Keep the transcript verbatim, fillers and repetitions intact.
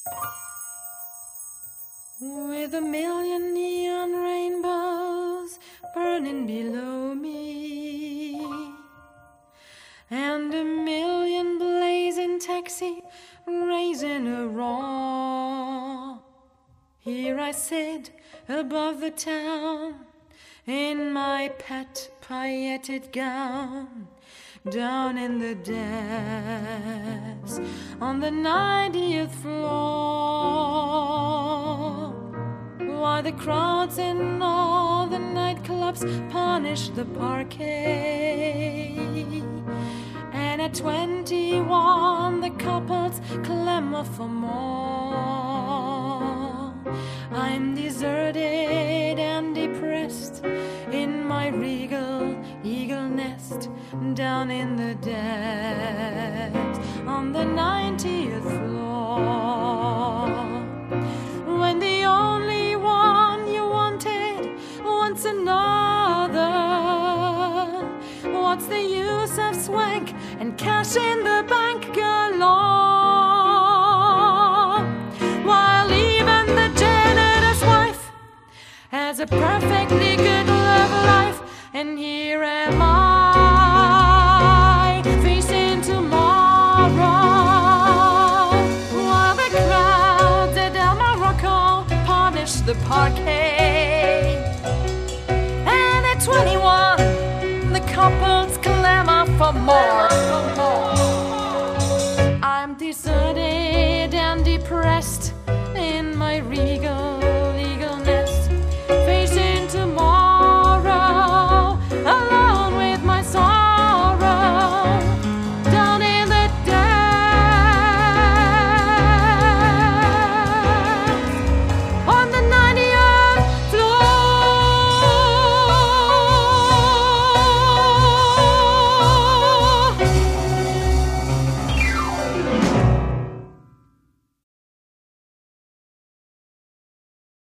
With a million neon rainbows burning below me, and a million blazing taxi raising a roar, here I sit above the town in my pet pailleted gown, down in the depths on the ninetieth floor, while the crowds in all the nightclubs punish the parquet, and at twenty-one the couples clamor for more. I'm deserted and depressed in my regal eagle nest, down in the depths on the ninetieth floor, when the only one you wanted wants another. What's the use of swank and cash in the bank galore, while even the janitor's wife has a perfectly good love life, and here am I